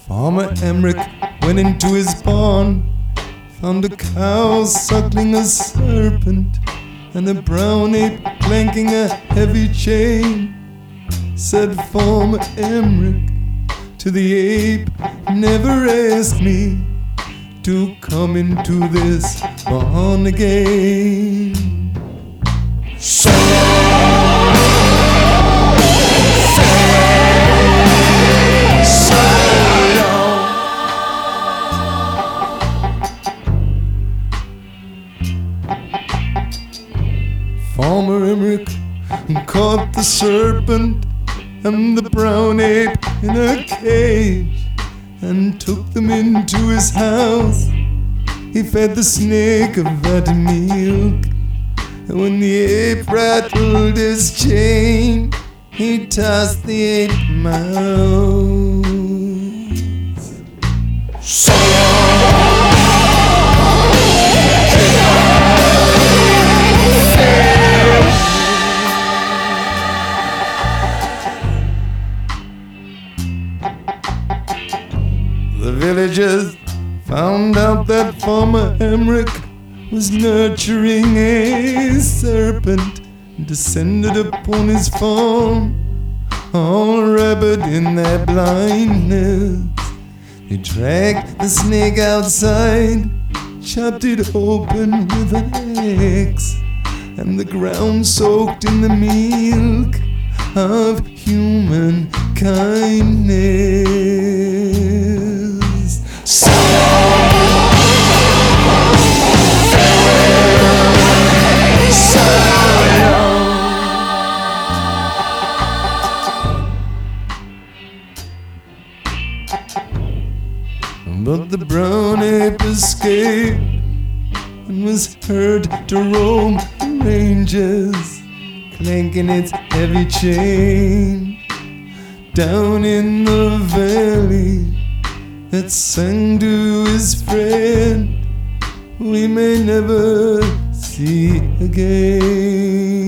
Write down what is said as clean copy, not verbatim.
Farmer Emmerich went into his barn, found a cow suckling a serpent, and a brown ape clanking a heavy chain. Said Farmer Emmerich to the ape, "Never ask me to come into this barn again." So Farmer Emmerich caught the serpent and the brown ape in a cage and took them into his house. He fed the snake of that milk, and when the ape rattled his chain, he tossed the ape mouse. So the villagers found out that Farmer Emmerich was nurturing a serpent, descended upon his farm, all rabid in their blindness. They dragged the snake outside, chopped it open with an axe, and the ground soaked in the milk of human kindness. So but the brown ape escaped and was heard to roam the ranges, clanking its heavy chain. Down in the valley it sang to his friend, "We may never see again."